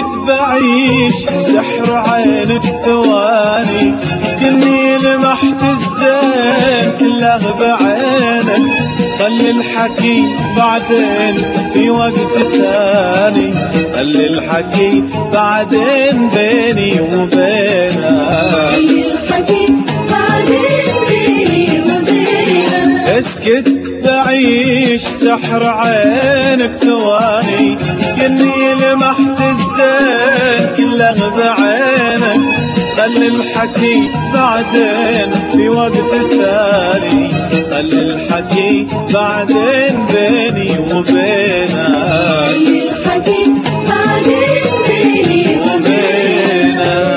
مسكت بعيش سحر عينك ثواني، كني لمحت الزين كله بعينك، خلي الحكي بعدين في وقت ثاني، خلي الحكي بعدين بيني وبينك، خلي الحكي بعدين بيني وبينك. اسكت بعيش سحر عينك ثواني، كني لمحت الزين كله بعينك، خلي الحكي بعدين في وقت ثاني، خلي الحكي بعدين بيني وبينك، خلي الحكي بعدين بيني وبينك.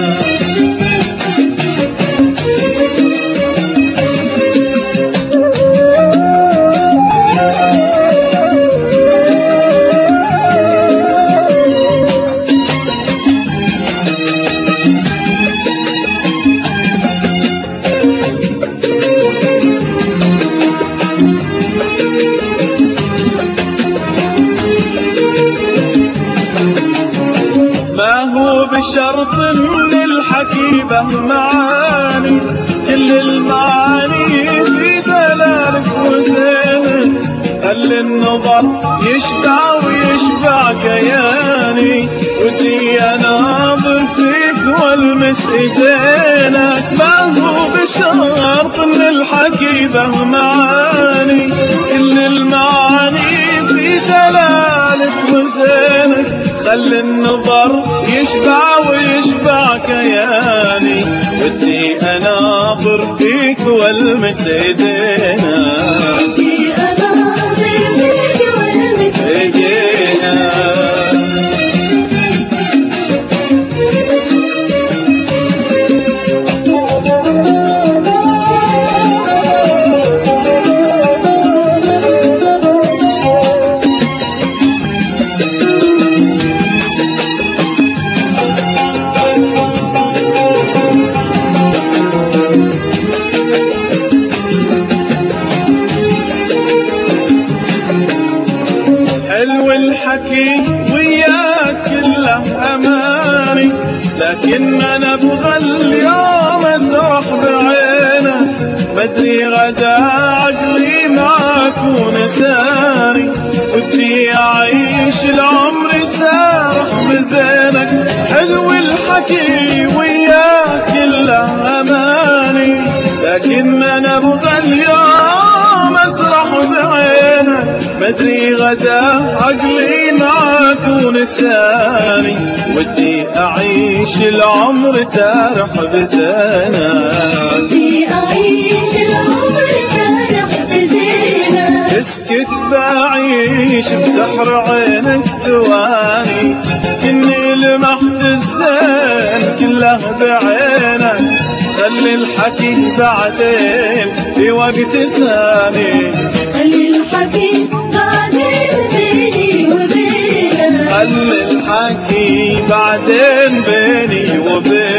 بشرط ان الحكي به معاني، كل المعاني في دلالك وزينك، خلي النظر يشبع ويشبع كياني، ودي اناظر فيك والمس ايدينك. ما هو بشرط ان الحكي به معاني، كل المعاني في دلالك وزينك، خلي النظر يشبع ويشبع كياني، ودي اناظر فيك والمس ايدينا، ودي اناظر فيك والمس ايدينا. حلو الحكي وياك كله اماني، لكن انا ابغى اليوم اسرح بعينك، بدري غدا عقلي معك ونساني، ودي اعيش العمر سارح بزينك. حلو الحكي وياك كله اماني، لكن انا ابغى اليوم اسرح بعينك، بدري غدا عقلي معك ونساني، ودي اعيش العمر سارح بزينك، ودي اعيش العمر سارح بزينك. اسكت بعيش بسحر عينك ثواني، كني لمحت الزين كله بعينك، خلي الحكي بعدين في وقت ثاني، خلي الحكي بعدين بيني وبينك، خلي الحكي بعدين بيني وبينك.